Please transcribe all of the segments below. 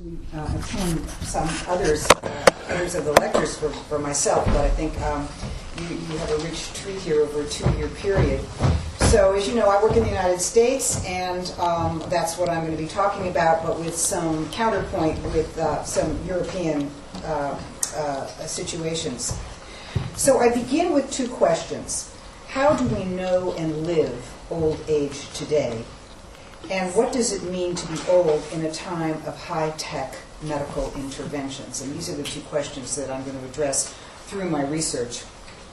actually attend some others of the lectures for myself, but I think you have a rich treat here over a 2-year period. So, as you know, I work in the United States, and that's what I'm going to be talking about, but with some counterpoint with some European situations. So I begin with 2 questions. How do we know and live old age today? And what does it mean to be old in a time of high-tech medical interventions? And these are the 2 questions that I'm going to address through my research.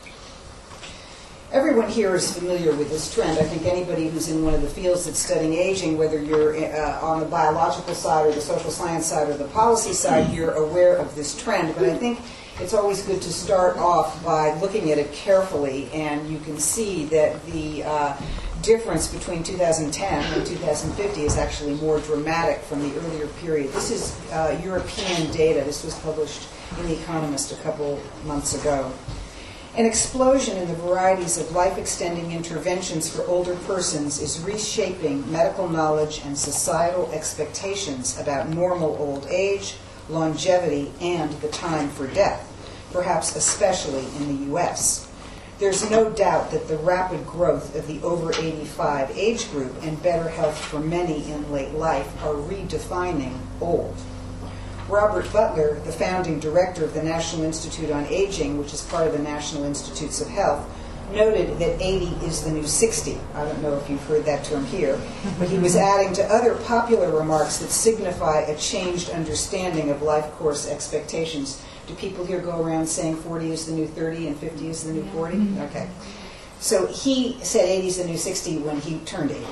Everyone here is familiar with this trend. I think anybody who's in one of the fields that's studying aging, whether you're on the biological side or the social science side or the policy side, you're aware of this trend. But I think it's always good to start off by looking at it carefully, and you can see that the difference between 2010 and 2050 is actually more dramatic from the earlier period. This is European data. This was published in The Economist a couple months ago. An explosion in the varieties of life-extending interventions for older persons is reshaping medical knowledge and societal expectations about normal old age, longevity, and the time for death, perhaps especially in the U.S. There's no doubt that the rapid growth of the over 85 age group and better health for many in late life are redefining old. Robert Butler, the founding director of the National Institute on Aging, which is part of the National Institutes of Health, noted that 80 is the new 60. I don't know if you've heard that term here, but he was adding to other popular remarks that signify a changed understanding of life course expectations. Do people here go around saying 40 is the new 30 and 50 is the new 40? Okay. So he said 80 is the new 60 when he turned 80.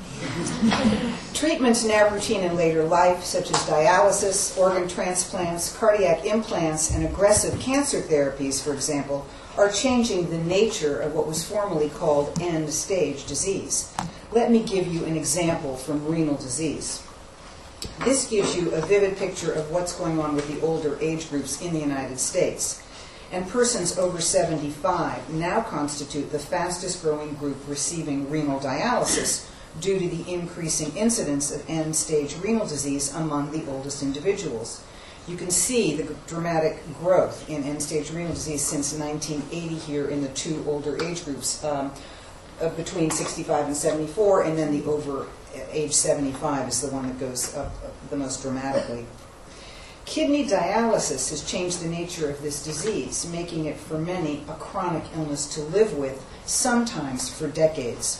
Treatments now routine in later life, such as dialysis, organ transplants, cardiac implants, and aggressive cancer therapies, for example, are changing the nature of what was formerly called end-stage disease. Let me give you an example from renal disease. This gives you a vivid picture of what's going on with the older age groups in the United States. And persons over 75 now constitute the fastest growing group receiving renal dialysis due to the increasing incidence of end-stage renal disease among the oldest individuals. You can see the dramatic growth in end-stage renal disease since 1980 here in the 2 older age groups, between 65 and 74, and then the over age 75 is the one that goes up the most dramatically. Kidney dialysis has changed the nature of this disease, making it for many a chronic illness to live with, sometimes for decades.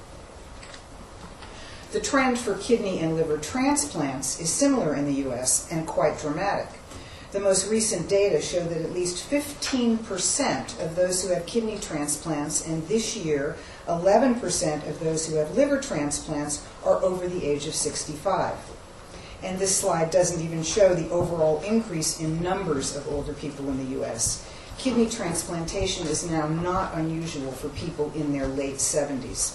The trend for kidney and liver transplants is similar in the U.S. and quite dramatic. The most recent data show that at least 15% of those who have kidney transplants, and this year 11% of those who have liver transplants, are over the age of 65. And this slide doesn't even show the overall increase in numbers of older people in the U.S. Kidney transplantation is now not unusual for people in their late 70s.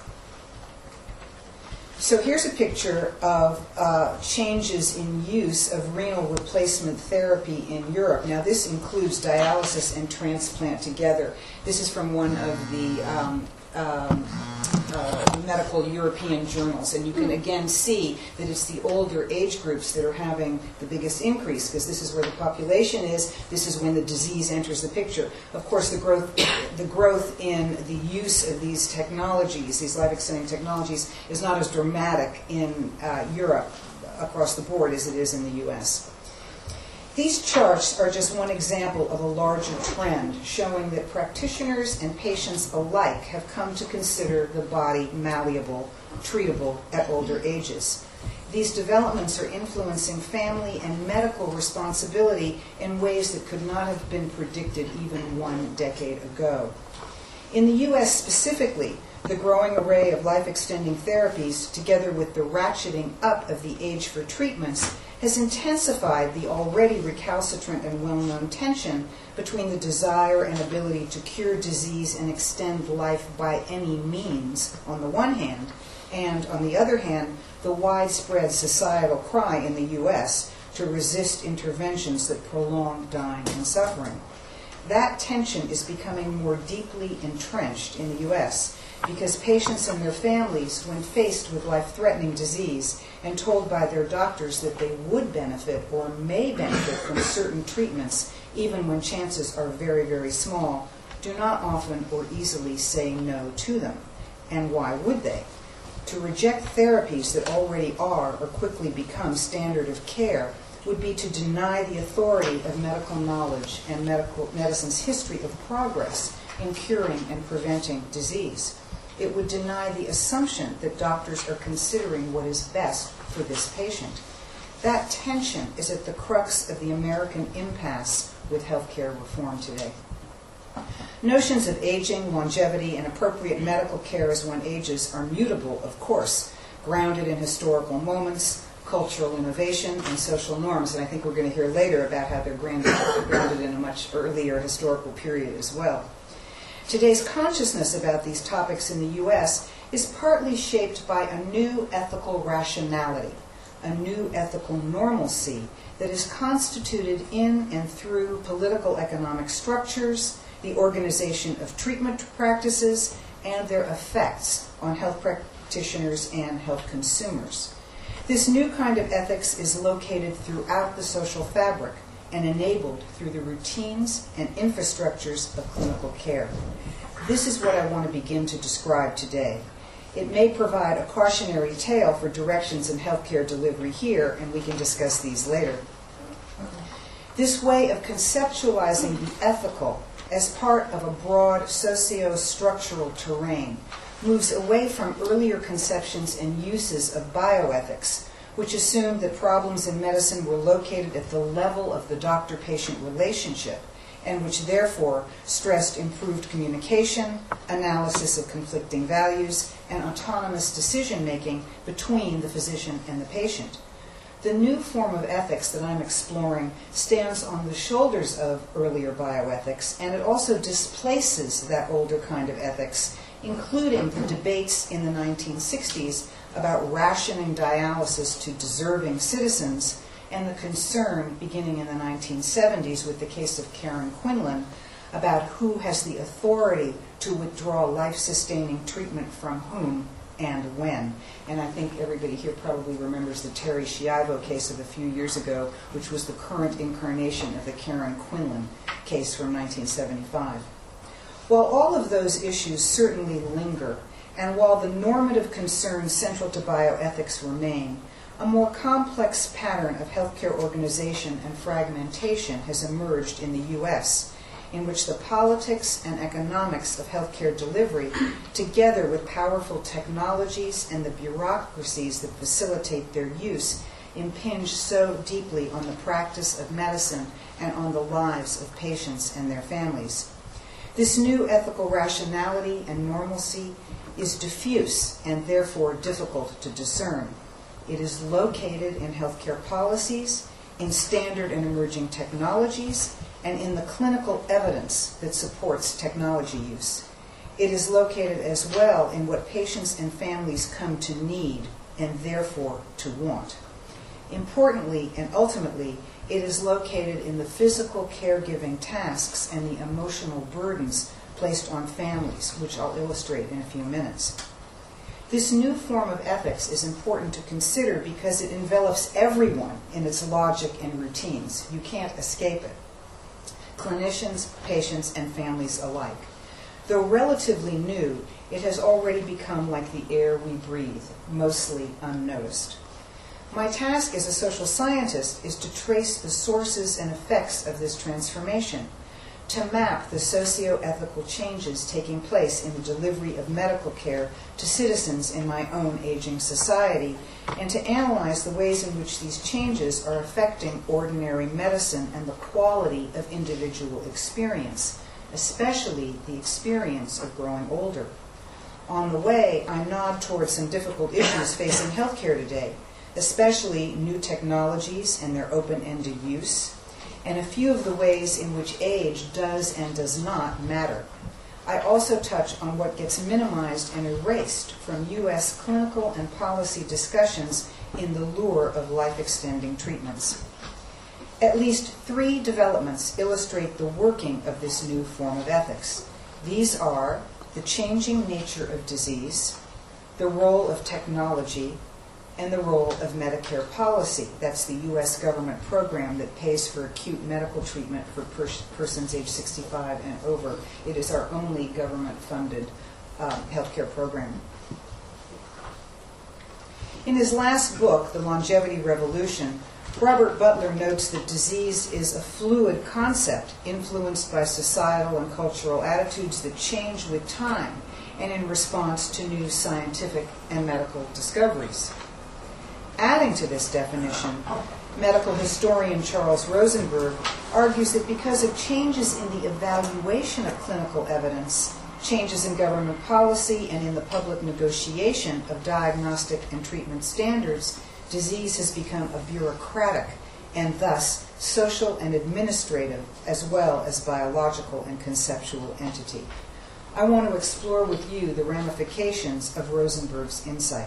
So here's a picture of changes in use of renal replacement therapy in Europe. Now this includes dialysis and transplant together. This is from one of the medical European journals, and you can again see that it's the older age groups that are having the biggest increase, because this is where the population is. This is when the disease enters the picture. Of course, the growth in the use of these technologies, these life-extending technologies, is not as dramatic in Europe across the board as it is in the U.S. These charts are just one example of a larger trend showing that practitioners and patients alike have come to consider the body malleable, treatable at older ages. These developments are influencing family and medical responsibility in ways that could not have been predicted even 1 decade ago. In the U.S. specifically, the growing array of life-extending therapies, together with the ratcheting up of the age for treatments, has intensified the already recalcitrant and well-known tension between the desire and ability to cure disease and extend life by any means, on the one hand, and, on the other hand, the widespread societal cry in the U.S. to resist interventions that prolong dying and suffering. That tension is becoming more deeply entrenched in the U.S., because patients and their families, when faced with life-threatening disease and told by their doctors that they would benefit or may benefit from certain treatments, even when chances are very, very small, do not often or easily say no to them. And why would they? To reject therapies that already are or quickly become standard of care would be to deny the authority of medical knowledge and medicine's history of progress in curing and preventing disease. It would deny the assumption that doctors are considering what is best for this patient. That tension is at the crux of the American impasse with healthcare reform today. Notions of aging, longevity, and appropriate medical care as one ages are mutable, of course, grounded in historical moments, cultural innovation, and social norms. And I think we're going to hear later about how they're grounded in a much earlier historical period as well. Today's consciousness about these topics in the U.S. is partly shaped by a new ethical rationality, a new ethical normalcy that is constituted in and through political economic structures, the organization of treatment practices, and their effects on health practitioners and health consumers. This new kind of ethics is located throughout the social fabric and enabled through the routines and infrastructures of clinical care. This is what I want to begin to describe today. It may provide a cautionary tale for directions in healthcare delivery here, and we can discuss these later. This way of conceptualizing the ethical as part of a broad socio-structural terrain moves away from earlier conceptions and uses of bioethics, which assumed that problems in medicine were located at the level of the doctor-patient relationship, and which therefore stressed improved communication, analysis of conflicting values, and autonomous decision-making between the physician and the patient. The new form of ethics that I'm exploring stands on the shoulders of earlier bioethics, and it also displaces that older kind of ethics, including the debates in the 1960s about rationing dialysis to deserving citizens, and the concern beginning in the 1970s with the case of Karen Quinlan about who has the authority to withdraw life-sustaining treatment from whom and when. And I think everybody here probably remembers the Terry Schiavo case of a few years ago, which was the current incarnation of the Karen Quinlan case from 1975. While all of those issues certainly linger, and while the normative concerns central to bioethics remain, a more complex pattern of healthcare organization and fragmentation has emerged in the U.S., in which the politics and economics of healthcare delivery, together with powerful technologies and the bureaucracies that facilitate their use, impinge so deeply on the practice of medicine and on the lives of patients and their families. This new ethical rationality and normalcy is diffuse and therefore difficult to discern. It is located in healthcare policies, in standard and emerging technologies, and in the clinical evidence that supports technology use. It is located as well in what patients and families come to need and therefore to want. Importantly and ultimately, it is located in the physical caregiving tasks and the emotional burdens placed on families, which I'll illustrate in a few minutes. This new form of ethics is important to consider because it envelops everyone in its logic and routines. You can't escape it. Clinicians, patients, and families alike. Though relatively new, it has already become like the air we breathe, mostly unnoticed. My task as a social scientist is to trace the sources and effects of this transformation, to map the socio-ethical changes taking place in the delivery of medical care to citizens in my own aging society, and to analyze the ways in which these changes are affecting ordinary medicine and the quality of individual experience, especially the experience of growing older. On the way, I nod towards some difficult issues facing healthcare today, especially new technologies and their open-ended use, and a few of the ways in which age does and does not matter. I also touch on what gets minimized and erased from U.S. clinical and policy discussions in the lure of life-extending treatments. At least 3 developments illustrate the working of this new form of ethics. These are the changing nature of disease, the role of technology, and the role of Medicare policy. That's the U.S. government program that pays for acute medical treatment for persons age 65 and over. It is our only government-funded healthcare program. In his last book, The Longevity Revolution, Robert Butler notes that disease is a fluid concept influenced by societal and cultural attitudes that change with time and in response to new scientific and medical discoveries. Adding to this definition, medical historian Charles Rosenberg argues that because of changes in the evaluation of clinical evidence, changes in government policy, and in the public negotiation of diagnostic and treatment standards, disease has become a bureaucratic and thus social and administrative as well as biological and conceptual entity. I want to explore with you the ramifications of Rosenberg's insight.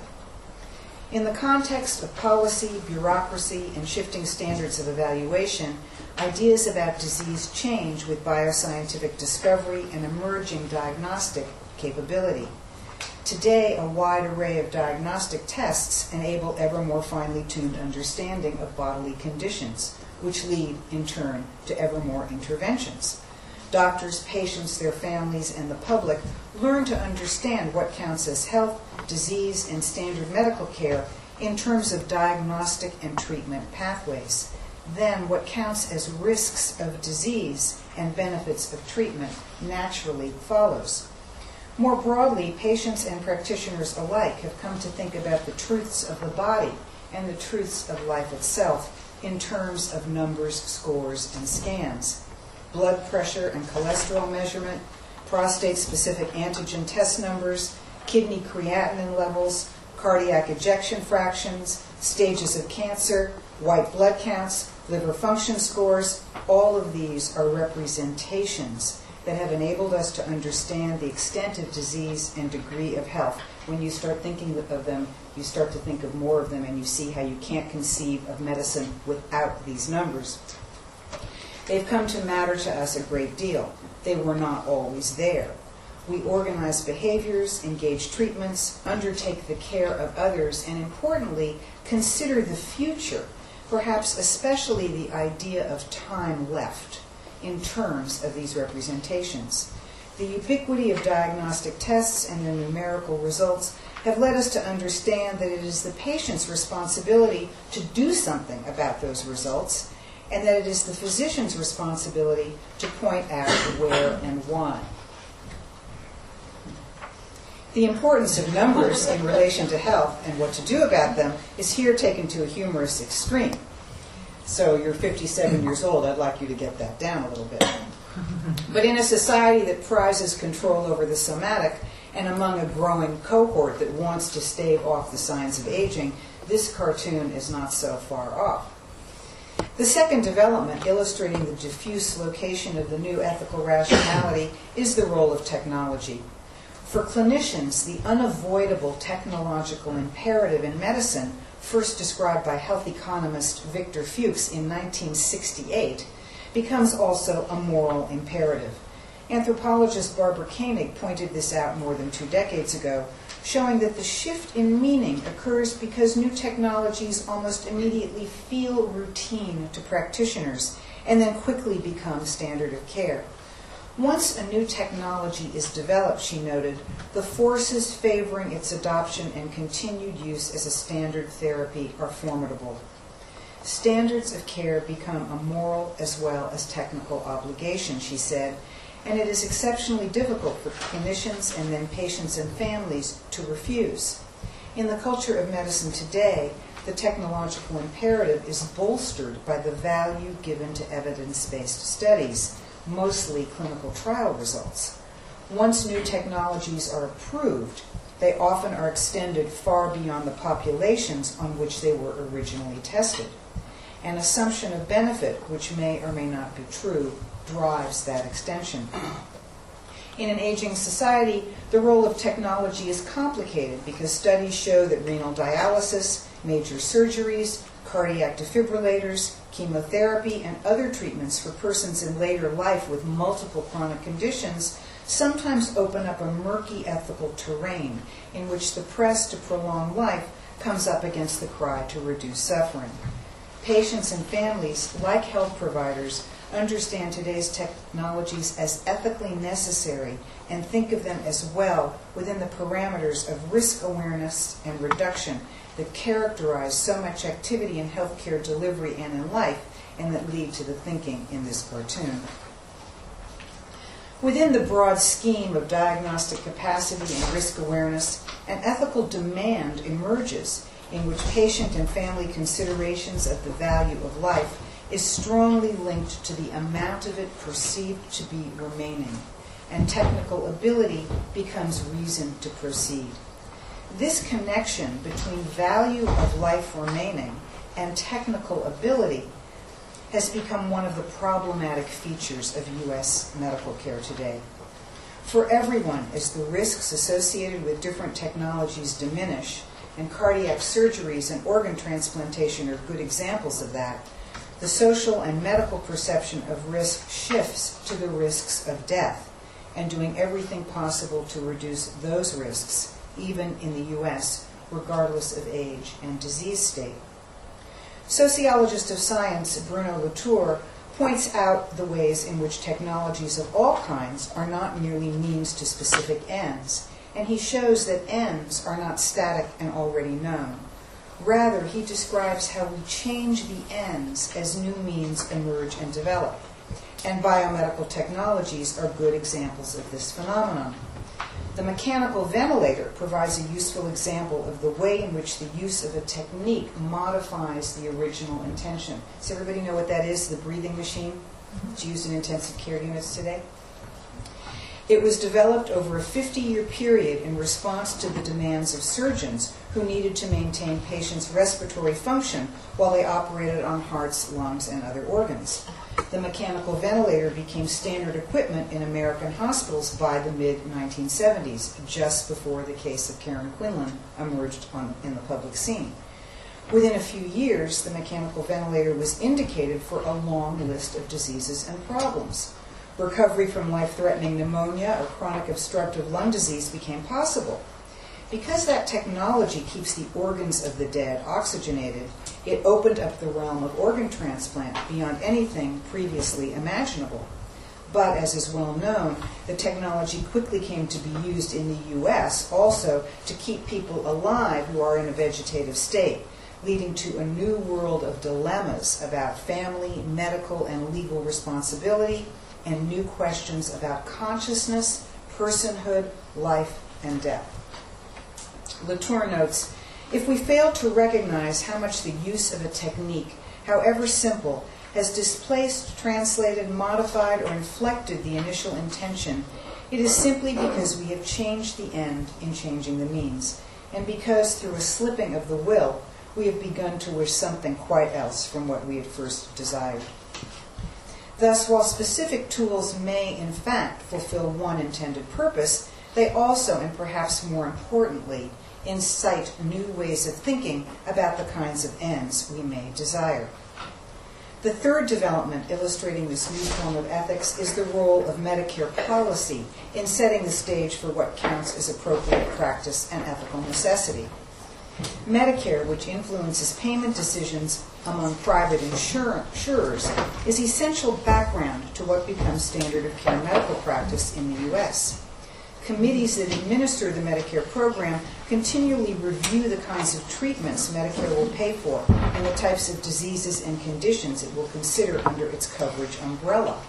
In the context of policy, bureaucracy, and shifting standards of evaluation, ideas about disease change with bioscientific discovery and emerging diagnostic capability. Today, a wide array of diagnostic tests enable ever more finely tuned understanding of bodily conditions, which lead, in turn, to ever more interventions. Doctors, patients, their families, and the public learn to understand what counts as health, disease, and standard medical care in terms of diagnostic and treatment pathways. Then what counts as risks of disease and benefits of treatment naturally follows. More broadly, patients and practitioners alike have come to think about the truths of the body and the truths of life itself in terms of numbers, scores, and scans. Blood pressure and cholesterol measurement, prostate-specific antigen test numbers, kidney creatinine levels, cardiac ejection fractions, stages of cancer, white blood counts, liver function scores, all of these are representations that have enabled us to understand the extent of disease and degree of health. When you start thinking of them, you start to think of more of them, and you see how you can't conceive of medicine without these numbers. They've come to matter to us a great deal. They were not always there. We organize behaviors, engage treatments, undertake the care of others, and importantly, consider the future, perhaps especially the idea of time left, in terms of these representations. The ubiquity of diagnostic tests and their numerical results have led us to understand that it is the patient's responsibility to do something about those results, and that it is the physician's responsibility to point out where and why. The importance of numbers in relation to health and what to do about them is here taken to a humorous extreme. So you're 57 years old, I'd like you to get that down a little bit. But in a society that prizes control over the somatic, and among a growing cohort that wants to stave off the signs of aging, this cartoon is not so far off. The second development, illustrating the diffuse location of the new ethical rationality, is the role of technology. For clinicians, the unavoidable technological imperative in medicine, first described by health economist Victor Fuchs in 1968, becomes also a moral imperative. Anthropologist Barbara Koenig pointed this out more than 2 decades ago, showing that the shift in meaning occurs because new technologies almost immediately feel routine to practitioners and then quickly become standard of care. Once a new technology is developed, she noted, the forces favoring its adoption and continued use as a standard therapy are formidable. Standards of care become a moral as well as technical obligation, she said, and it is exceptionally difficult for clinicians and then patients and families to refuse. In the culture of medicine today, the technological imperative is bolstered by the value given to evidence-based studies, mostly clinical trial results. Once new technologies are approved, they often are extended far beyond the populations on which they were originally tested. An assumption of benefit, which may or may not be true, drives that extension. In an aging society, the role of technology is complicated because studies show that renal dialysis, major surgeries, cardiac defibrillators, chemotherapy, and other treatments for persons in later life with multiple chronic conditions sometimes open up a murky ethical terrain in which the press to prolong life comes up against the cry to reduce suffering. Patients and families, like health providers, understand today's technologies as ethically necessary and think of them as well within the parameters of risk awareness and reduction that characterize so much activity in healthcare delivery and in life, and that lead to the thinking in this cartoon. Within the broad scheme of diagnostic capacity and risk awareness, an ethical demand emerges in which patient and family considerations of the value of life is strongly linked to the amount of it perceived to be remaining, and technical ability becomes reason to proceed. This connection between value of life remaining and technical ability has become one of the problematic features of U.S. medical care today. For everyone, as the risks associated with different technologies diminish, and cardiac surgeries and organ transplantation are good examples of that, the social and medical perception of risk shifts to the risks of death, and doing everything possible to reduce those risks, even in the U.S., regardless of age and disease state. Sociologist of science Bruno Latour points out the ways in which technologies of all kinds are not merely means to specific ends, and he shows that ends are not static and already known. Rather, he describes how we change the ends as new means emerge and develop, and biomedical technologies are good examples of this phenomenon. The mechanical ventilator provides a useful example of the way in which the use of a technique modifies the original intention. Does everybody know what that is, the breathing machine? It's used in intensive care units today. It was developed over a 50-year period in response to the demands of surgeons who needed to maintain patients' respiratory function while they operated on hearts, lungs, and other organs. The mechanical ventilator became standard equipment in American hospitals by the mid-1970s, just before the case of Karen Quinlan emerged in the public scene. Within a few years, the mechanical ventilator was indicated for a long list of diseases and problems. Recovery from life-threatening pneumonia or chronic obstructive lung disease became possible. Because that technology keeps the organs of the dead oxygenated, it opened up the realm of organ transplant beyond anything previously imaginable. But, as is well known, the technology quickly came to be used in the U.S. also to keep people alive who are in a vegetative state, leading to a new world of dilemmas about family, medical, and legal responsibility, and new questions about consciousness, personhood, life, and death. Latour notes, if we fail to recognize how much the use of a technique, however simple, has displaced, translated, modified, or inflected the initial intention, it is simply because we have changed the end in changing the means, and because, through a slipping of the will, we have begun to wish something quite else from what we had first desired. Thus, while specific tools may, in fact, fulfill one intended purpose, they also, and perhaps more importantly, incite new ways of thinking about the kinds of ends we may desire. The third development illustrating this new form of ethics is the role of Medicare policy in setting the stage for what counts as appropriate practice and ethical necessity. Medicare, which influences payment decisions among private insurers, is essential background to what becomes standard of care medical practice in the U.S. Committees that administer the Medicare program continually review the kinds of treatments Medicare will pay for and the types of diseases and conditions it will consider under its coverage umbrella.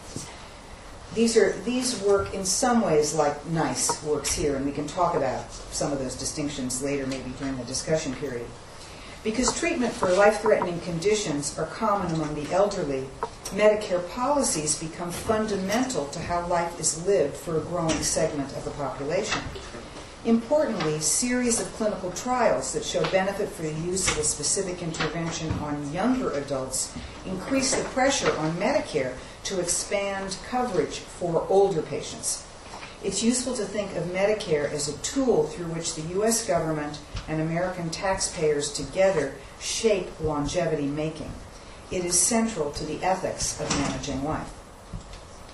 These work in some ways like NICE works here, and we can talk about some of those distinctions later, maybe during the discussion period. Because treatment for life-threatening conditions are common among the elderly, Medicare policies become fundamental to how life is lived for a growing segment of the population. Importantly, series of clinical trials that show benefit for the use of a specific intervention on younger adults increase the pressure on Medicare to expand coverage for older patients. It's useful to think of Medicare as a tool through which the U.S. government and American taxpayers together shape longevity making. It is central to the ethics of managing life.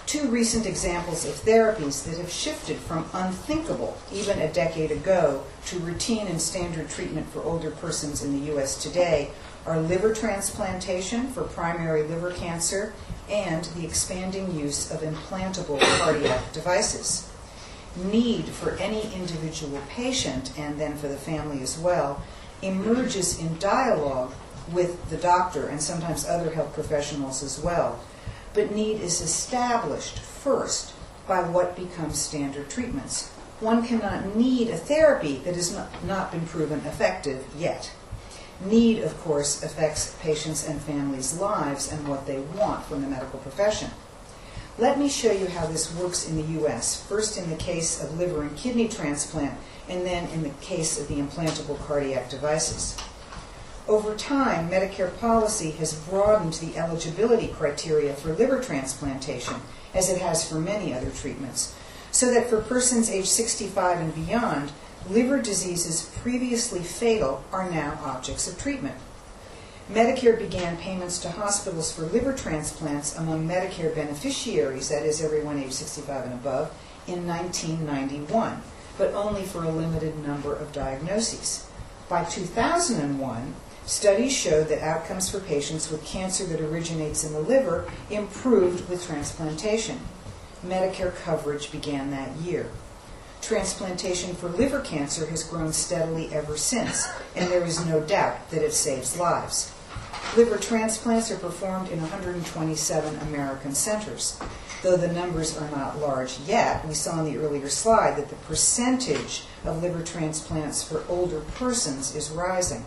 Two recent examples of therapies that have shifted from unthinkable even a decade ago to routine and standard treatment for older persons in the U.S. today are liver transplantation for primary liver cancer and the expanding use of implantable cardiac devices. Need for any individual patient, and then for the family as well, emerges in dialogue with the doctor and sometimes other health professionals as well. But need is established first by what becomes standard treatments. One cannot need a therapy that has not been proven effective yet. Need, of course, affects patients' and families' lives and what they want from the medical profession. Let me show you how this works in the U.S., first in the case of liver and kidney transplant, and then in the case of the implantable cardiac devices. Over time, Medicare policy has broadened the eligibility criteria for liver transplantation, as it has for many other treatments, so that for persons age 65 and beyond, liver diseases previously fatal are now objects of treatment. Medicare began payments to hospitals for liver transplants among Medicare beneficiaries, that is, everyone age 65 and above, in 1991, but only for a limited number of diagnoses. By 2001, studies showed that outcomes for patients with cancer that originates in the liver improved with transplantation. Medicare coverage began that year. Transplantation for liver cancer has grown steadily ever since, and there is no doubt that it saves lives. Liver transplants are performed in 127 American centers. Though the numbers are not large yet, we saw in the earlier slide that the percentage of liver transplants for older persons is rising.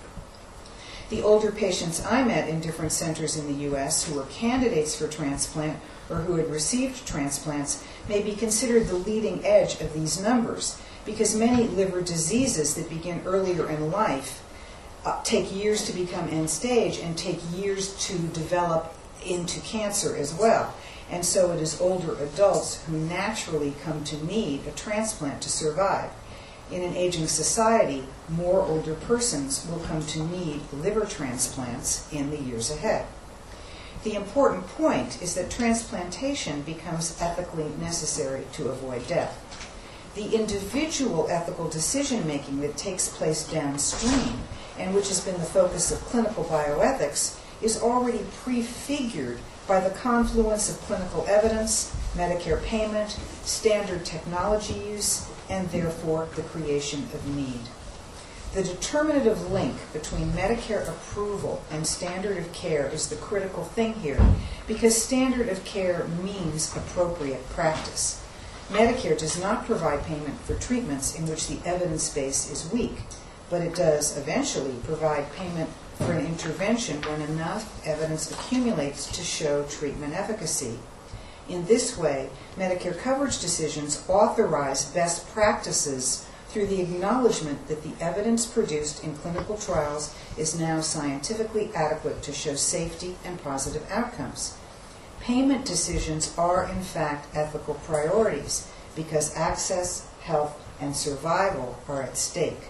The older patients I met in different centers in the U.S. who were candidates for transplant or who had received transplants may be considered the leading edge of these numbers, because many liver diseases that begin earlier in life take years to become end stage and take years to develop into cancer as well. And so it is older adults who naturally come to need a transplant to survive. In an aging society, more older persons will come to need liver transplants in the years ahead. The important point is that transplantation becomes ethically necessary to avoid death. The individual ethical decision-making that takes place downstream, and which has been the focus of clinical bioethics, is already prefigured by the confluence of clinical evidence, Medicare payment, standard technology use, and therefore the creation of need. The determinative link between Medicare approval and standard of care is the critical thing here, because standard of care means appropriate practice. Medicare does not provide payment for treatments in which the evidence base is weak, but it does eventually provide payment for an intervention when enough evidence accumulates to show treatment efficacy. In this way, Medicare coverage decisions authorize best practices through the acknowledgement that the evidence produced in clinical trials is now scientifically adequate to show safety and positive outcomes. Payment decisions are, in fact, ethical priorities because access, health, and survival are at stake.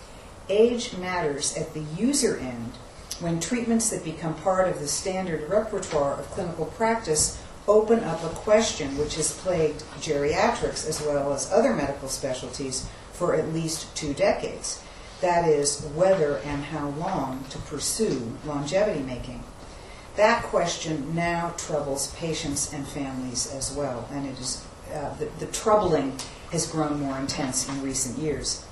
Age matters at the user end when treatments that become part of the standard repertoire of clinical practice open up a question which has plagued geriatrics as well as other medical specialties for at least 2 decades. That is, whether and how long to pursue longevity making. That question now troubles patients and families as well, and it is the troubling has grown more intense in recent years.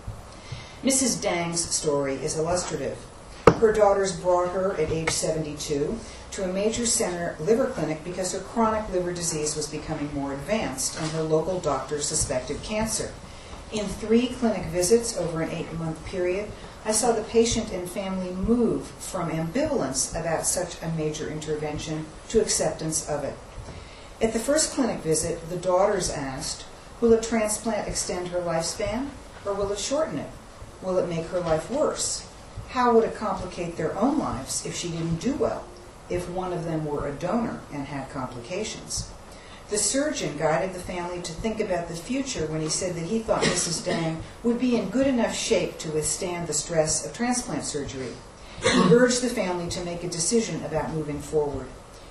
Mrs. Dang's story is illustrative. Her daughters brought her at age 72 to a major center liver clinic because her chronic liver disease was becoming more advanced and her local doctor suspected cancer. In 3 clinic visits over an 8-month period, I saw the patient and family move from ambivalence about such a major intervention to acceptance of it. At the first clinic visit, the daughters asked, will a transplant extend her lifespan, or will it shorten it? Will it make her life worse? How would it complicate their own lives if she didn't do well, if one of them were a donor and had complications? The surgeon guided the family to think about the future when he said that he thought Mrs. Dang would be in good enough shape to withstand the stress of transplant surgery. He urged the family to make a decision about moving forward.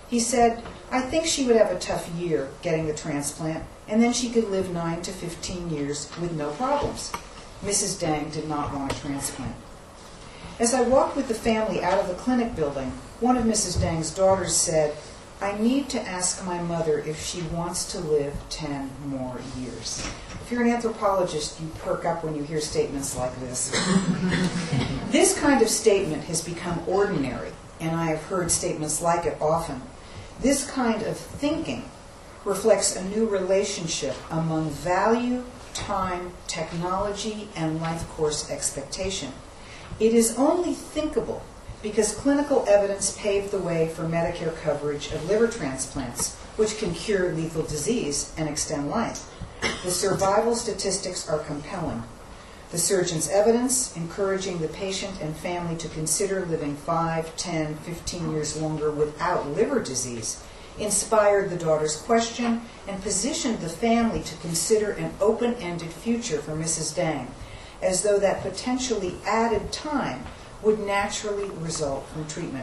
He said, "I think she would have a tough year getting the transplant, and then she could live 9 to 15 years with no problems." Mrs. Dang did not want a transplant. As I walked with the family out of the clinic building, one of Mrs. Dang's daughters said, "I need to ask my mother if she wants to live 10 more years." If you're an anthropologist, you perk up when you hear statements like this. This kind of statement has become ordinary, and I have heard statements like it often. This kind of thinking reflects a new relationship among value, time, technology, and life course expectation. It is only thinkable because clinical evidence paved the way for Medicare coverage of liver transplants, which can cure lethal disease and extend life. The survival statistics are compelling. The surgeon's evidence, encouraging the patient and family to consider living 5, 10, 15 years longer without liver disease, inspired the daughter's question and positioned the family to consider an open-ended future for Mrs. Dang, as though that potentially added time would naturally result from treatment.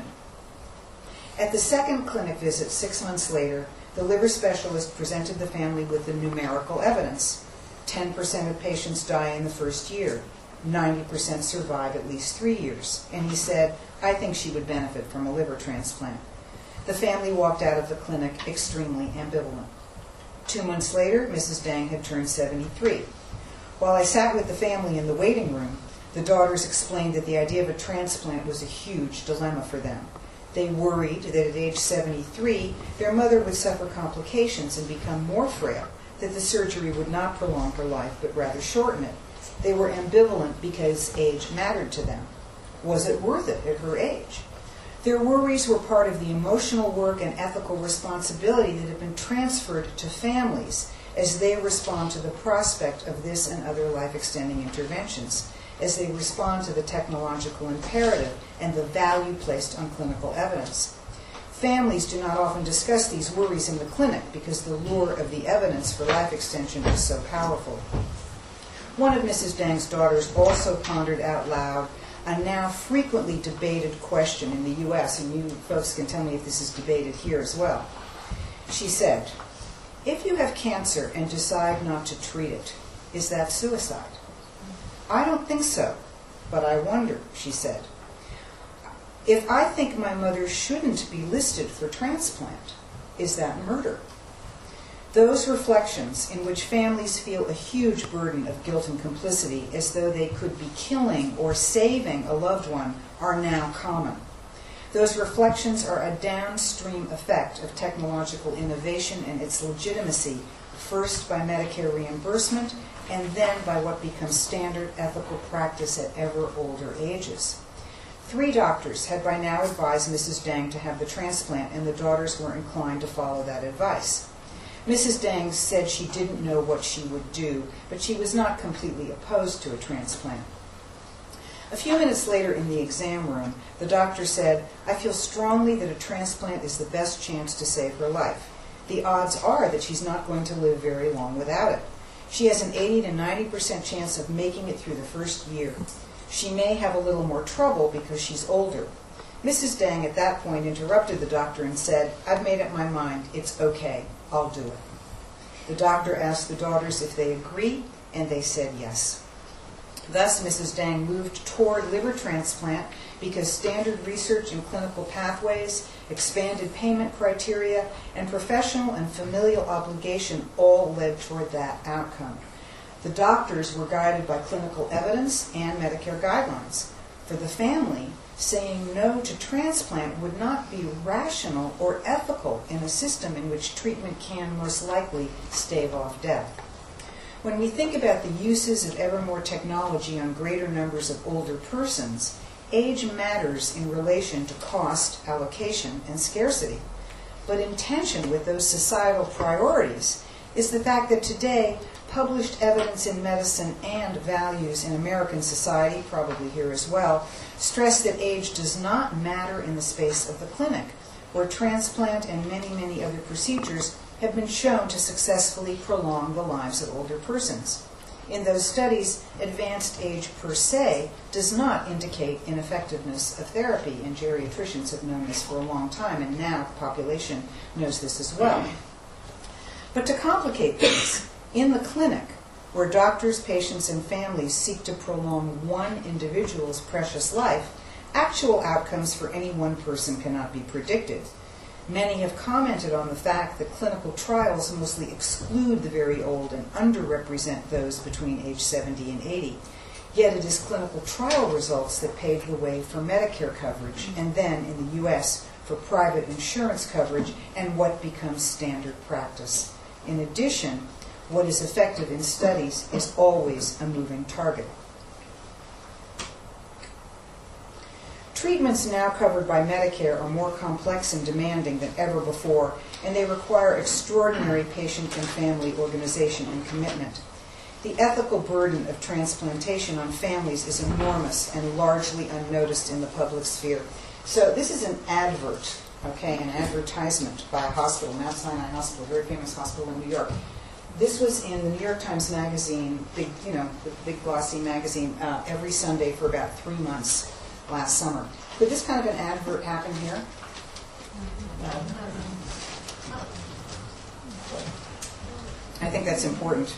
At the second clinic visit 6 months later, the liver specialist presented the family with the numerical evidence. 10% of patients die in the first year. 90% survive at least 3 years. And he said, "I think she would benefit from a liver transplant." The family walked out of the clinic extremely ambivalent. 2 months later, Mrs. Dang had turned 73. While I sat with the family in the waiting room, the daughters explained that the idea of a transplant was a huge dilemma for them. They worried that at age 73, their mother would suffer complications and become more frail, that the surgery would not prolong her life, but rather shorten it. They were ambivalent because age mattered to them. Was it worth it at her age? Their worries were part of the emotional work and ethical responsibility that had been transferred to families as they respond to the prospect of this and other life-extending interventions, as they respond to the technological imperative and the value placed on clinical evidence. Families do not often discuss these worries in the clinic because the lure of the evidence for life extension is so powerful. One of Mrs. Dang's daughters also pondered out loud a now frequently debated question in the U.S., and you folks can tell me if this is debated here as well. She said, "If you have cancer and decide not to treat it, is that suicide?" "I don't think so, but I wonder," she said. "If I think my mother shouldn't be listed for transplant, is that murder?" Those reflections in which families feel a huge burden of guilt and complicity as though they could be killing or saving a loved one are now common. Those reflections are a downstream effect of technological innovation and its legitimacy, first by Medicare reimbursement and then by what becomes standard ethical practice at ever older ages. 3 doctors had by now advised Mrs. Dang to have the transplant, and the daughters were inclined to follow that advice. Mrs. Dang said she didn't know what she would do, but she was not completely opposed to a transplant. A few minutes later in the exam room, the doctor said, "I feel strongly that a transplant is the best chance to save her life. The odds are that she's not going to live very long without it. She has an 80 to 90% chance of making it through the first year. She may have a little more trouble because she's older." Mrs. Dang at that point interrupted the doctor and said, "I've made up my mind. It's okay. I'll do it." The doctor asked the daughters if they agree, and they said yes. Thus, Mrs. Dang moved toward liver transplant because standard research and clinical pathways, expanded payment criteria, and professional and familial obligation all led toward that outcome. The doctors were guided by clinical evidence and Medicare guidelines. For the family, saying no to transplant would not be rational or ethical in a system in which treatment can most likely stave off death. When we think about the uses of ever more technology on greater numbers of older persons, age matters in relation to cost, allocation, and scarcity. But in tension with those societal priorities is the fact that today, published evidence in medicine and values in American society, probably here as well, stress that age does not matter in the space of the clinic, where transplant and many, many other procedures have been shown to successfully prolong the lives of older persons. In those studies, advanced age per se does not indicate ineffectiveness of therapy, and geriatricians have known this for a long time, and now the population knows this as well. But to complicate things, in the clinic, where doctors, patients, and families seek to prolong one individual's precious life, actual outcomes for any one person cannot be predicted. Many have commented on the fact that clinical trials mostly exclude the very old and underrepresent those between age 70 and 80. Yet it is clinical trial results that pave the way for Medicare coverage, and then, in the U.S., for private insurance coverage and what becomes standard practice. In addition, what is effective in studies is always a moving target. Treatments now covered by Medicare are more complex and demanding than ever before, and they require extraordinary patient and family organization and commitment. The ethical burden of transplantation on families is enormous and largely unnoticed in the public sphere. So this is an advert, okay, an advertisement by a hospital, Mount Sinai Hospital, a very famous hospital in New York. This was in the New York Times Magazine, big, the big glossy magazine, every Sunday for about 3 months last summer. Could this kind of an advert happen here? I think that's important.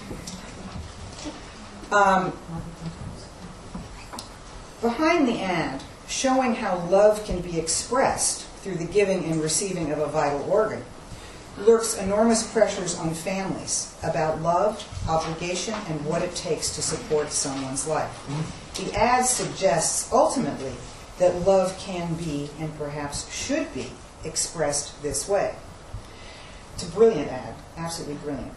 Behind the ad, showing how love can be expressed through the giving and receiving of a vital organ, lurks enormous pressures on families about love, obligation, and what it takes to support someone's life. The ad suggests, ultimately, that love can be, and perhaps should be, expressed this way. It's a brilliant ad, absolutely brilliant.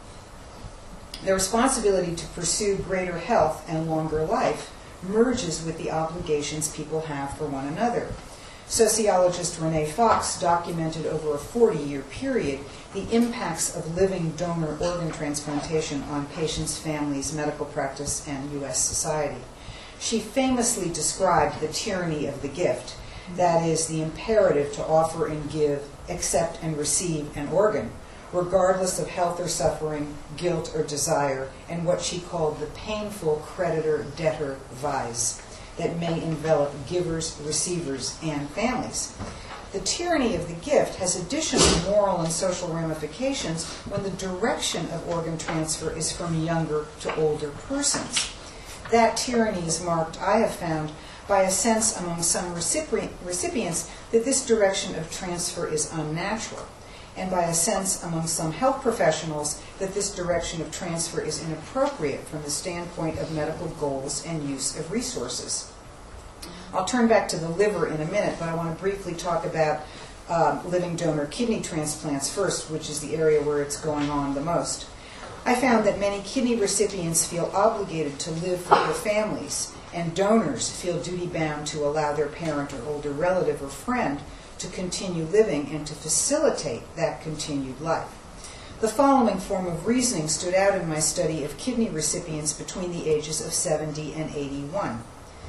The responsibility to pursue greater health and longer life merges with the obligations people have for one another. Sociologist Renee Fox documented over a 40-year period the impacts of living donor organ transplantation on patients, families, medical practice, and U.S. society. She famously described the tyranny of the gift, that is, the imperative to offer and give, accept and receive an organ, regardless of health or suffering, guilt or desire, and what she called the painful creditor-debtor vise that may envelop givers, receivers, and families. The tyranny of the gift has additional moral and social ramifications when the direction of organ transfer is from younger to older persons. That tyranny is marked, I have found, by a sense among some recipients that this direction of transfer is unnatural, and by a sense among some health professionals that this direction of transfer is inappropriate from the standpoint of medical goals and use of resources. I'll turn back to the liver in a minute, but I want to briefly talk about living donor kidney transplants first, which is the area where it's going on the most. I found that many kidney recipients feel obligated to live for their families, and donors feel duty-bound to allow their parent or older relative or friend to continue living and to facilitate that continued life. The following form of reasoning stood out in my study of kidney recipients between the ages of 70 and 81.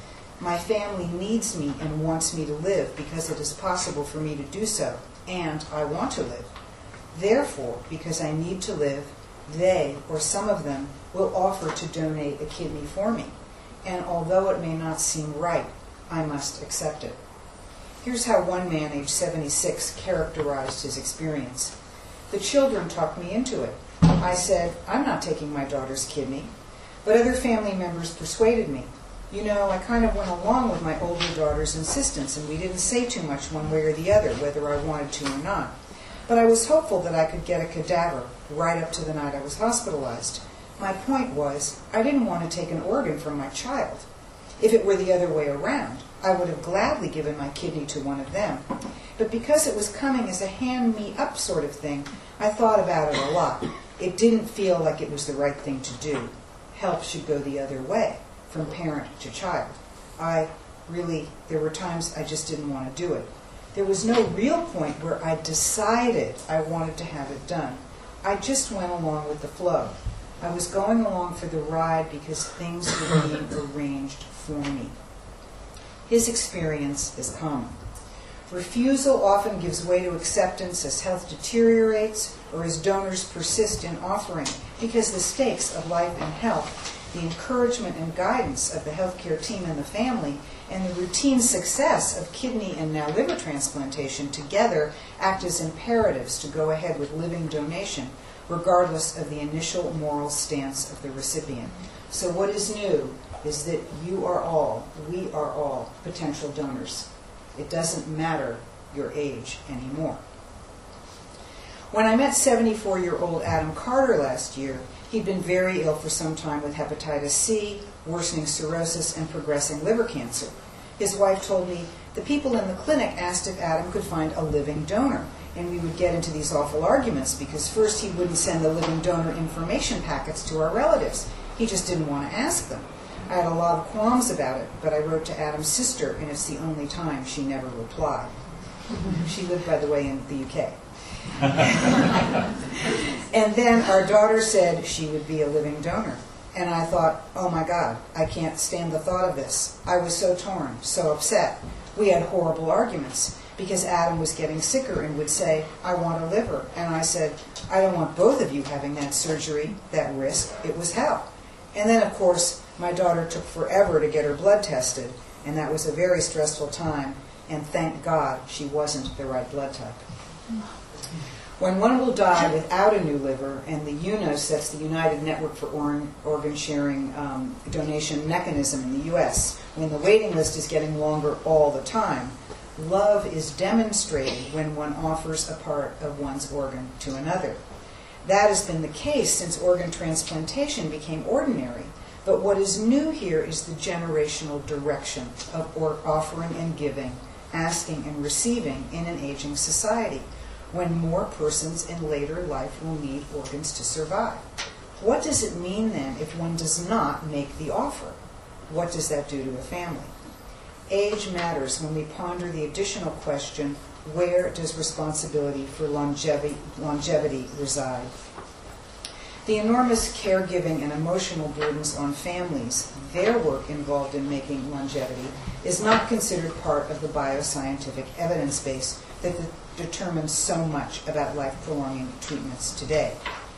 My family needs me and wants me to live because it is possible for me to do so, and I want to live. Therefore, because I need to live, they, or some of them, will offer to donate a kidney for me. And although it may not seem right, I must accept it. Here's how one man, age 76, characterized his experience. The children talked me into it. I said, I'm not taking my daughter's kidney. But other family members persuaded me. You know, I kind of went along with my older daughter's insistence, and we didn't say too much one way or the other, whether I wanted to or not. But I was hopeful that I could get a cadaver right up to the night I was hospitalized. My point was, I didn't want to take an organ from my child. If it were the other way around, I would have gladly given my kidney to one of them. But because it was coming as a hand-me-up sort of thing, I thought about it a lot. It didn't feel like it was the right thing to do. Help should go the other way, from parent to child. There were times I just didn't want to do it. There was no real point where I decided I wanted to have it done. I just went along with the flow. I was going along for the ride because things were being arranged for me. His experience is common. Refusal often gives way to acceptance as health deteriorates or as donors persist in offering because the stakes of life and health the encouragement and guidance of the healthcare team and the family, and the routine success of kidney and now liver transplantation together act as imperatives to go ahead with living donation, regardless of the initial moral stance of the recipient. So what is new is that you are all, we are all, potential donors. It doesn't matter your age anymore. When I met 74-year-old Adam Carter last year, he'd been very ill for some time with hepatitis C, worsening cirrhosis, and progressing liver cancer. His wife told me the people in the clinic asked if Adam could find a living donor, and we would get into these awful arguments because first he wouldn't send the living donor information packets to our relatives. He just didn't want to ask them. I had a lot of qualms about it, but I wrote to Adam's sister, and it's the only time she never replied. She lived, by the way, in the UK. And then our daughter said she would be a living donor. And I thought, oh my God, I can't stand the thought of this. I was so torn, so upset. We had horrible arguments because Adam was getting sicker and would say, I want a liver. And I said, I don't want both of you having that surgery, that risk. It was hell. And then, of course, my daughter took forever to get her blood tested, and that was a very stressful time, and thank God she wasn't the right blood type. When one will die without a new liver, and the UNOS, that's the United Network for Organ Sharing Donation Mechanism in the U.S., when the waiting list is getting longer all the time, love is demonstrated when one offers a part of one's organ to another. That has been the case since organ transplantation became ordinary. But what is new here is the generational direction of offering and giving, asking and receiving in an aging society, when more persons in later life will need organs to survive. What does it mean then if one does not make the offer? What does that do to a family? Age matters when we ponder the additional question, where does responsibility for longevity reside? The enormous caregiving and emotional burdens on families, their work involved in making longevity, is not considered part of the bioscientific evidence base that determines so much about life-prolonging treatments today.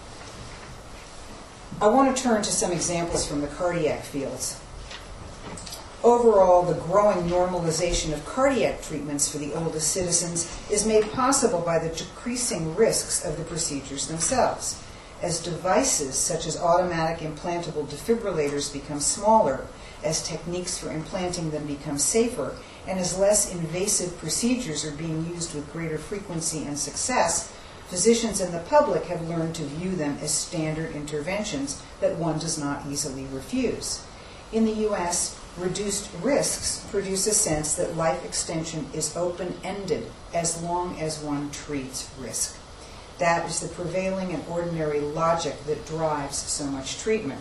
I want to turn to some examples from the cardiac fields. Overall, the growing normalization of cardiac treatments for the oldest citizens is made possible by the decreasing risks of the procedures themselves. As devices such as automatic implantable defibrillators become smaller, as techniques for implanting them become safer, and as less invasive procedures are being used with greater frequency and success, physicians and the public have learned to view them as standard interventions that one does not easily refuse. In the U.S., reduced risks produce a sense that life extension is open-ended as long as one treats risk. That is the prevailing and ordinary logic that drives so much treatment.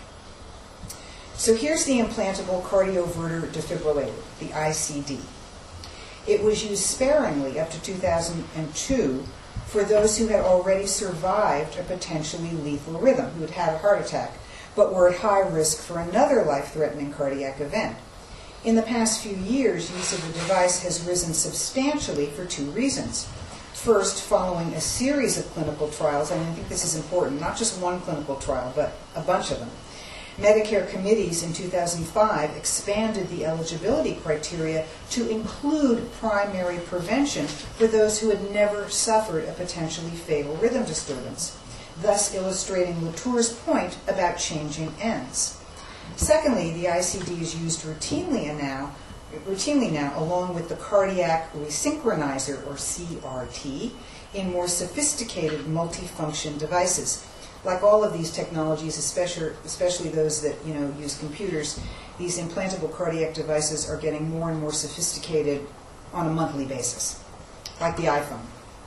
So here's the implantable cardioverter defibrillator, the ICD. It was used sparingly up to 2002 for those who had already survived a potentially lethal rhythm, who had had a heart attack, but were at high risk for another life-threatening cardiac event. In the past few years, use of the device has risen substantially for two reasons. First, following a series of clinical trials, and I think this is important, not just one clinical trial, but a bunch of them. Medicare committees in 2005 expanded the eligibility criteria to include primary prevention for those who had never suffered a potentially fatal rhythm disturbance, thus illustrating Latour's point about changing ends. Secondly, the ICD is used routinely now, along with the cardiac resynchronizer, or CRT, in more sophisticated multifunction devices. Like all of these technologies, especially those that use computers, these implantable cardiac devices are getting more and more sophisticated on a monthly basis, like the iPhone.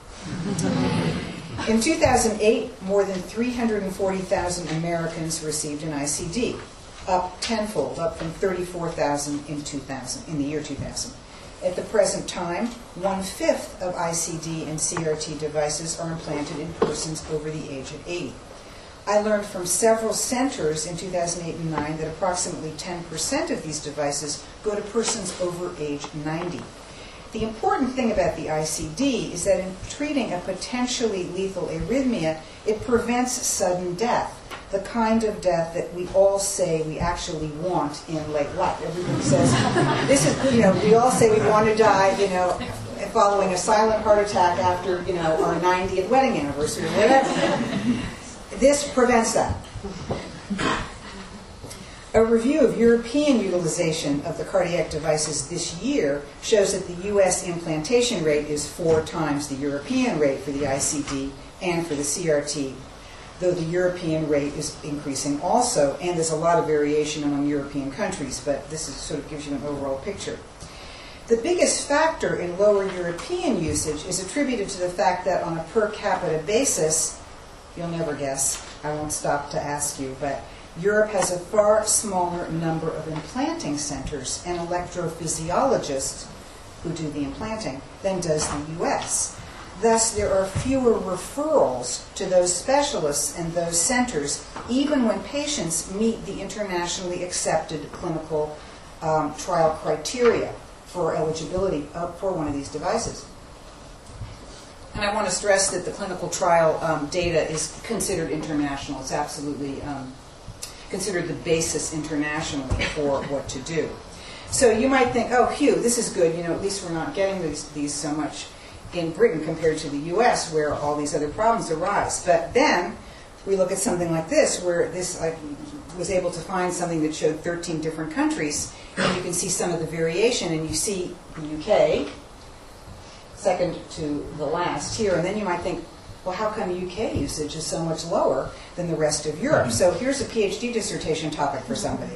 In 2008, more than 340,000 Americans received an ICD, up tenfold, up from 34,000 in the year 2000. At the present time, 1/5 of ICD and CRT devices are implanted in persons over the age of 80. I learned from several centers in 2008 and 2009 that approximately 10% of these devices go to persons over age 90. The important thing about the ICD is that in treating a potentially lethal arrhythmia, it prevents sudden death, the kind of death that we all say we actually want in late life. Everybody says, this is, we all say we want to die, following a silent heart attack after, our 90th wedding anniversary, whatever. This prevents that. A review of European utilization of the cardiac devices this year shows that the U.S. implantation rate is 4 times the European rate for the ICD and for the CRT, though the European rate is increasing also, and there's a lot of variation among European countries, but this sort of gives you an overall picture. The biggest factor in lower European usage is attributed to the fact that on a per capita basis, you'll never guess, I won't stop to ask you, but Europe has a far smaller number of implanting centers and electrophysiologists who do the implanting than does the U.S. Thus, there are fewer referrals to those specialists and those centers, even when patients meet the internationally accepted clinical trial criteria for eligibility for one of these devices. And I want to stress that the clinical trial data is considered international. It's absolutely considered the basis internationally for what to do. So you might think, oh, phew, this is good. At least we're not getting these so much in Britain compared to the U.S., where all these other problems arise. But then we look at something like this, where I was able to find something that showed 13 different countries, and you can see some of the variation, and you see the UK, second to the last here, and then you might think, well, how come UK usage is so much lower than the rest of Europe? So here's a PhD dissertation topic for somebody.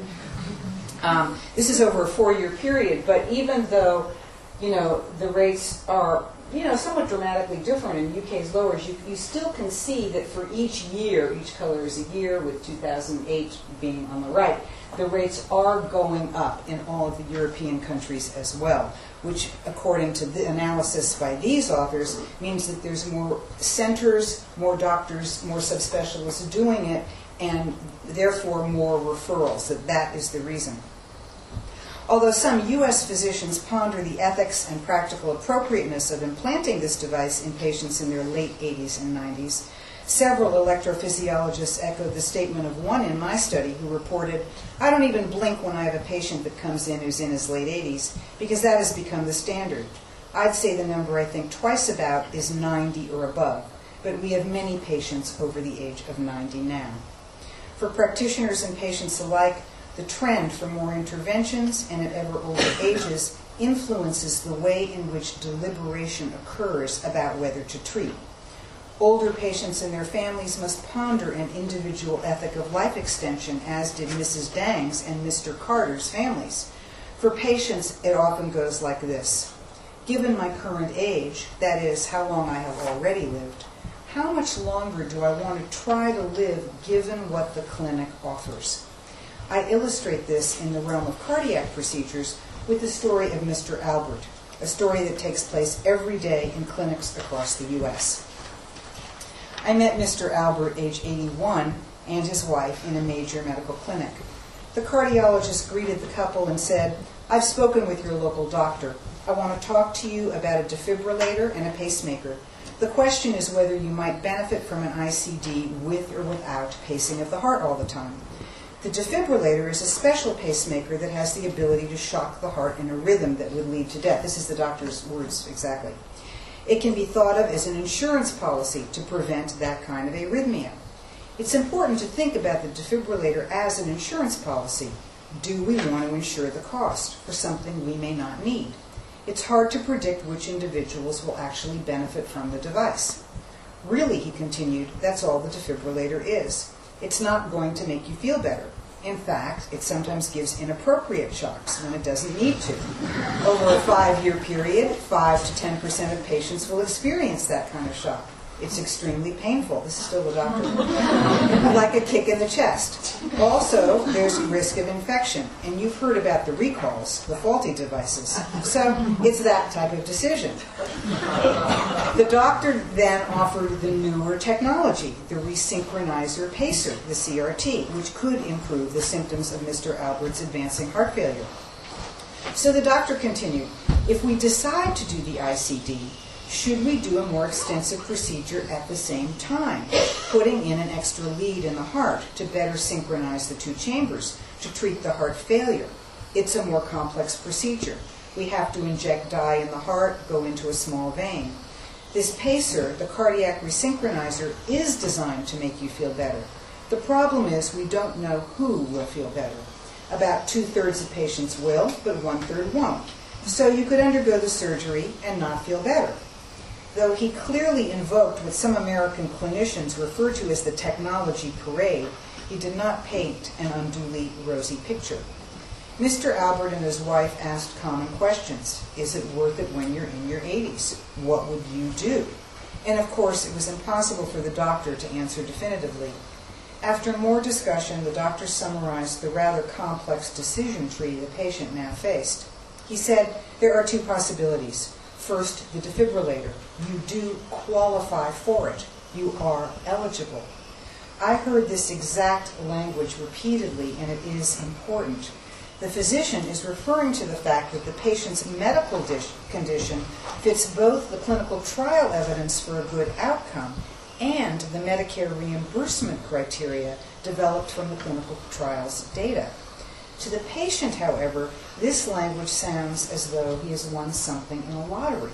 This is over a 4-year period, but even though, the rates are, somewhat dramatically different and UK is lower, you still can see that for each year, each color is a year, with 2008 being on the right, the rates are going up in all of the European countries as well, which, according to the analysis by these authors, means that there's more centers, more doctors, more subspecialists doing it, and therefore more referrals, that is the reason. Although some U.S. physicians ponder the ethics and practical appropriateness of implanting this device in patients in their late 80s and 90s, several electrophysiologists echoed the statement of one in my study who reported, I don't even blink when I have a patient that comes in who's in his late 80s, because that has become the standard. I'd say the number I think twice about is 90 or above, but we have many patients over the age of 90 now. For practitioners and patients alike, the trend for more interventions and at ever older ages influences the way in which deliberation occurs about whether to treat. Older patients and their families must ponder an individual ethic of life extension, as did Mrs. Dang's and Mr. Carter's families. For patients, it often goes like this. Given my current age, that is, how long I have already lived, how much longer do I want to try to live given what the clinic offers? I illustrate this in the realm of cardiac procedures with the story of Mr. Albert, a story that takes place every day in clinics across the U.S. I met Mr. Albert, age 81, and his wife in a major medical clinic. The cardiologist greeted the couple and said, I've spoken with your local doctor. I want to talk to you about a defibrillator and a pacemaker. The question is whether you might benefit from an ICD with or without pacing of the heart all the time. The defibrillator is a special pacemaker that has the ability to shock the heart in a rhythm that would lead to death. This is the doctor's words exactly. It can be thought of as an insurance policy to prevent that kind of arrhythmia. It's important to think about the defibrillator as an insurance policy. Do we want to insure the cost for something we may not need? It's hard to predict which individuals will actually benefit from the device. Really, he continued, that's all the defibrillator is. It's not going to make you feel better. In fact, it sometimes gives inappropriate shocks when it doesn't need to. Over a 5-year period, 5 to 10% of patients will experience that kind of shock. It's extremely painful. This is still the doctor. Like a kick in the chest. Also, there's risk of infection. And you've heard about the recalls, the faulty devices. So it's that type of decision. The doctor then offered the newer technology, the resynchronizer pacer, the CRT, which could improve the symptoms of Mr. Albert's advancing heart failure. So the doctor continued, if we decide to do the ICD, Should we do a more extensive procedure at the same time, putting in an extra lead in the heart to better synchronize the two chambers to treat the heart failure? It's a more complex procedure. We have to inject dye in the heart, go into a small vein. This pacer, the cardiac resynchronizer, is designed to make you feel better. The problem is we don't know who will feel better. About 2/3 of patients will, but 1/3 won't. So you could undergo the surgery and not feel better. Though he clearly invoked what some American clinicians refer to as the technology parade, he did not paint an unduly rosy picture. Mr. Albert and his wife asked common questions. Is it worth it when you're in your 80s? What would you do? And of course, it was impossible for the doctor to answer definitively. After more discussion, the doctor summarized the rather complex decision tree the patient now faced. He said, there are two possibilities. First, the defibrillator. You do qualify for it. You are eligible. I heard this exact language repeatedly, and it is important. The physician is referring to the fact that the patient's medical condition fits both the clinical trial evidence for a good outcome and the Medicare reimbursement criteria developed from the clinical trials data. To the patient, however, this language sounds as though he has won something in a lottery.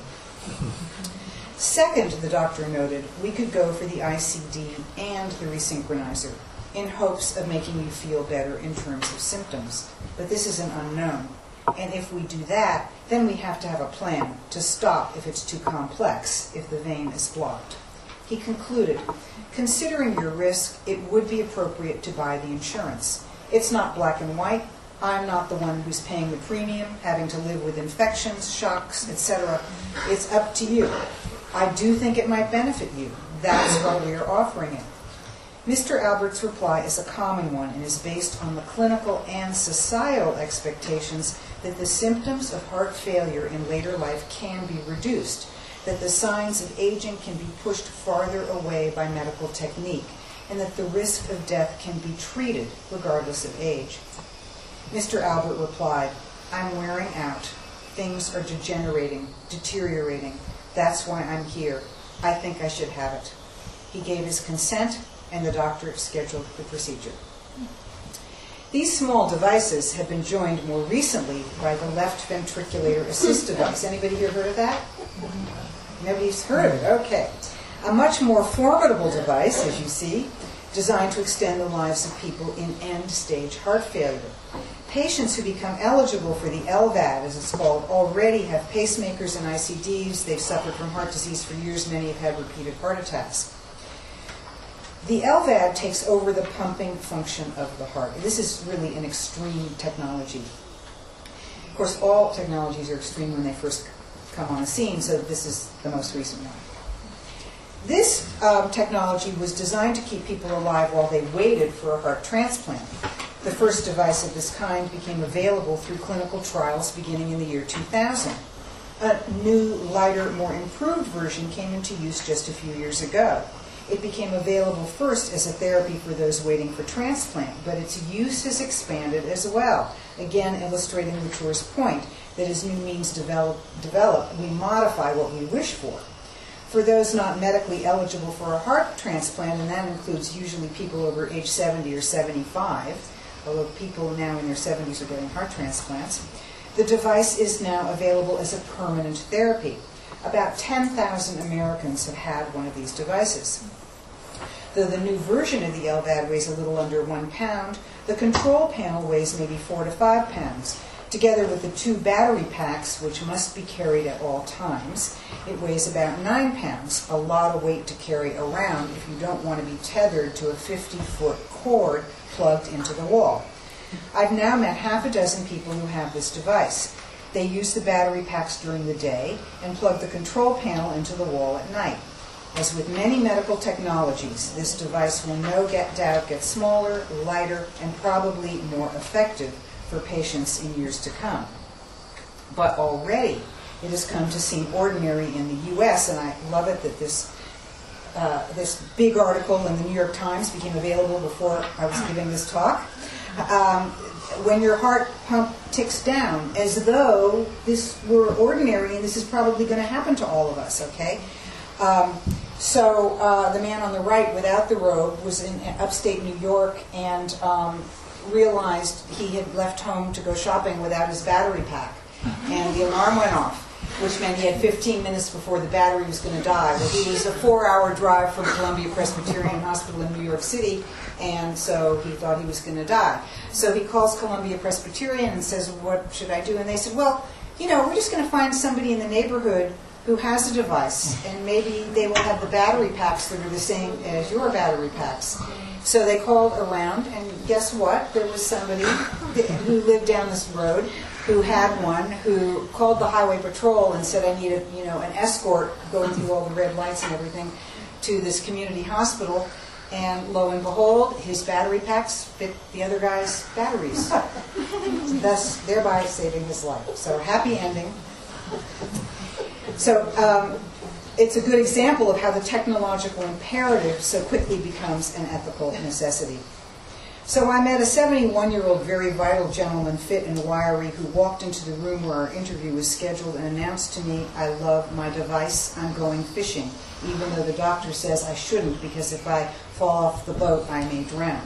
Second, the doctor noted, we could go for the ICD and the resynchronizer in hopes of making you feel better in terms of symptoms. But this is an unknown. And if we do that, then we have to have a plan to stop if it's too complex, if the vein is blocked. He concluded, considering your risk, it would be appropriate to buy the insurance. It's not black and white. I'm not the one who's paying the premium, having to live with infections, shocks, etc. It's up to you. I do think it might benefit you. That's why we are offering it. Mr. Albert's reply is a common one and is based on the clinical and societal expectations that the symptoms of heart failure in later life can be reduced, that the signs of aging can be pushed farther away by medical technique, and that the risk of death can be treated regardless of age. Mr. Albert replied, I'm wearing out. Things are deteriorating. That's why I'm here. I think I should have it. He gave his consent, and the doctor scheduled the procedure. These small devices have been joined more recently by the left ventricular assist device. Anybody here heard of that? Nobody's heard of it. Okay. A much more formidable device, as you see, designed to extend the lives of people in end-stage heart failure. Patients who become eligible for the LVAD, as it's called, already have pacemakers and ICDs. They've suffered from heart disease for years. Many have had repeated heart attacks. The LVAD takes over the pumping function of the heart. This is really an extreme technology. Of course, all technologies are extreme when they first come on the scene, so this is the most recent one. This technology was designed to keep people alive while they waited for a heart transplant. The first device of this kind became available through clinical trials beginning in the year 2000. A new, lighter, more improved version came into use just a few years ago. It became available first as a therapy for those waiting for transplant, but its use has expanded as well, again illustrating Latour's point that as new means develop, we modify what we wish for. For those not medically eligible for a heart transplant, and that includes usually people over age 70 or 75, although people now in their 70s are getting heart transplants, the device is now available as a permanent therapy. About 10,000 Americans have had one of these devices. Though the new version of the LVAD weighs a little under 1 pound, the control panel weighs maybe 4 to 5 pounds. Together with the 2 battery packs, which must be carried at all times, it weighs about 9 pounds, a lot of weight to carry around if you don't want to be tethered to a 50-foot cord plugged into the wall. I've now met half a dozen people who have this device. They use the battery packs during the day and plug the control panel into the wall at night. As with many medical technologies, this device will no doubt get smaller, lighter, and probably more effective for patients in years to come. But already it has come to seem ordinary in the U.S., and I love it that this big article in the New York Times became available before I was giving this talk. when your heart pump ticks down, as though this were ordinary and this is probably going to happen to all of us, okay? So the man on the right without the robe was in upstate New York and realized he had left home to go shopping without his battery pack. And the alarm went off, which meant he had 15 minutes before the battery was going to die. Well, he was a 4-hour drive from Columbia Presbyterian Hospital in New York City, and so he thought he was going to die. So he calls Columbia Presbyterian and says, what should I do? And they said, well, you know, we're just going to find somebody in the neighborhood who has a device, and maybe they will have the battery packs that are the same as your battery packs. So they called around, and guess what? There was somebody who lived down this road who had one, who called the highway patrol and said, I need an escort going through all the red lights and everything to this community hospital. And lo and behold, his battery packs fit the other guy's batteries, thus thereby saving his life. So happy ending. So it's a good example of how the technological imperative so quickly becomes an ethical necessity. So I met a 71-year-old very vital gentleman, fit and wiry, who walked into the room where our interview was scheduled and announced to me, I love my device, I'm going fishing, even though the doctor says I shouldn't, because if I fall off the boat, I may drown.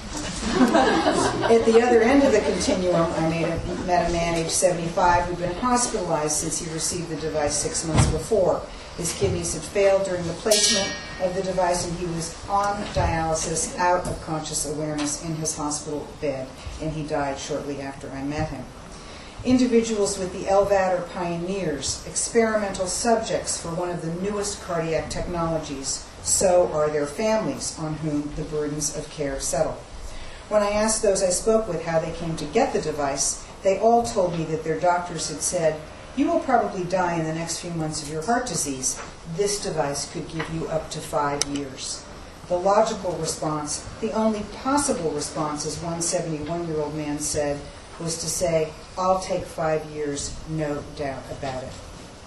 At the other end of the continuum, I met a man aged 75 who'd been hospitalized since he received the device 6 months before. His kidneys had failed during the placement of the device, and he was on dialysis, out of conscious awareness in his hospital bed, and he died shortly after I met him. Individuals with the LVAD are pioneers, experimental subjects for one of the newest cardiac technologies. So are their families, on whom the burdens of care settle. When I asked those I spoke with how they came to get the device, they all told me that their doctors had said, you will probably die in the next few months of your heart disease. This device could give you up to 5 years. The logical response, the only possible response, as one 71-year-old man said, was to say, I'll take 5 years, no doubt about it.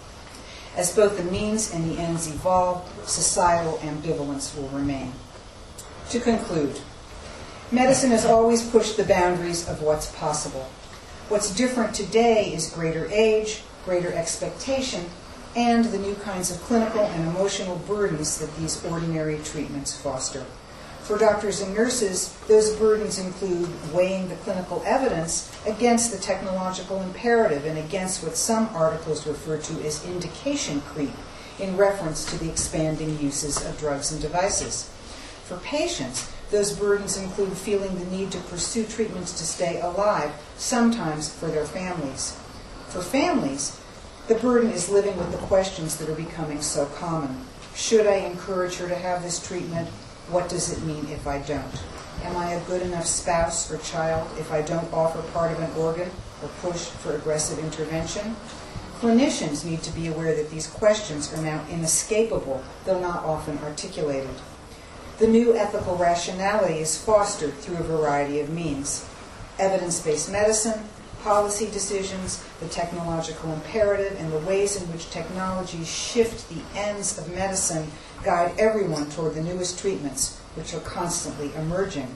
As both the means and the ends evolve, societal ambivalence will remain. To conclude, medicine has always pushed the boundaries of what's possible. What's different today is greater age, greater expectation, and the new kinds of clinical and emotional burdens that these ordinary treatments foster. For doctors and nurses, those burdens include weighing the clinical evidence against the technological imperative and against what some articles refer to as indication creep in reference to the expanding uses of drugs and devices. For patients, those burdens include feeling the need to pursue treatments to stay alive, sometimes for their families. For families, the burden is living with the questions that are becoming so common. Should I encourage her to have this treatment? What does it mean if I don't? Am I a good enough spouse or child if I don't offer part of an organ or push for aggressive intervention? Clinicians need to be aware that these questions are now inescapable, though not often articulated. The new ethical rationality is fostered through a variety of means. Evidence-based medicine, policy decisions, the technological imperative, and the ways in which technologies shift the ends of medicine guide everyone toward the newest treatments, which are constantly emerging.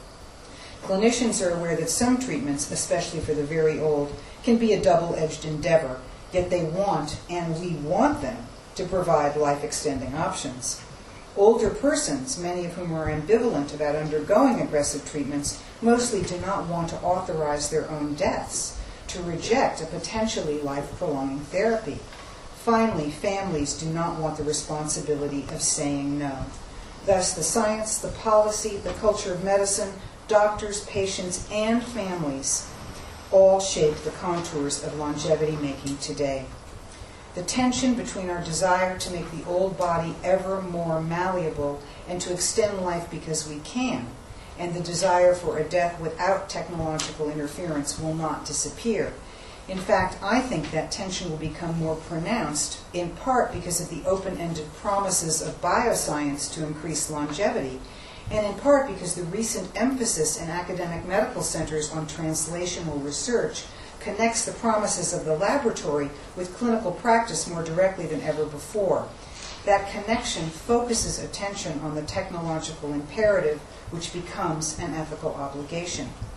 Clinicians are aware that some treatments, especially for the very old, can be a double-edged endeavor, yet they want, and we want them, to provide life-extending options. Older persons, many of whom are ambivalent about undergoing aggressive treatments, mostly do not want to authorize their own deaths, to reject a potentially life-prolonging therapy. Finally, families do not want the responsibility of saying no. Thus, the science, the policy, the culture of medicine, doctors, patients, and families all shape the contours of longevity making today. The tension between our desire to make the old body ever more malleable and to extend life because we can, and the desire for a death without technological interference will not disappear. In fact, I think that tension will become more pronounced, in part because of the open-ended promises of bioscience to increase longevity, and in part because the recent emphasis in academic medical centers on translational research connects the promises of the laboratory with clinical practice more directly than ever before. That connection focuses attention on the technological imperative, which becomes an ethical obligation.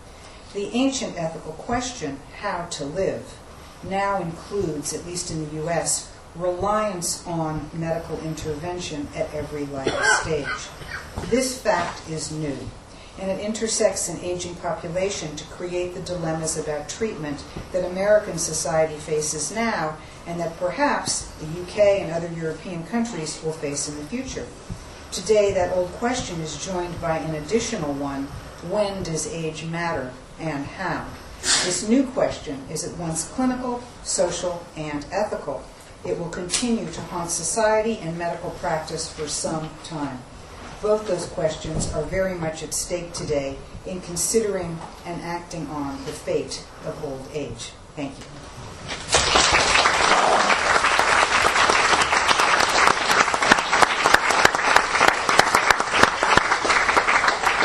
The ancient ethical question, how to live, now includes, at least in the U.S., reliance on medical intervention at every life stage. This fact is new, and it intersects an aging population to create the dilemmas about treatment that American society faces now, and that perhaps the UK and other European countries will face in the future. Today, that old question is joined by an additional one: when does age matter, and how? This new question is at once clinical, social, and ethical. It will continue to haunt society and medical practice for some time. Both those questions are very much at stake today in considering and acting on the fate of old age. Thank you.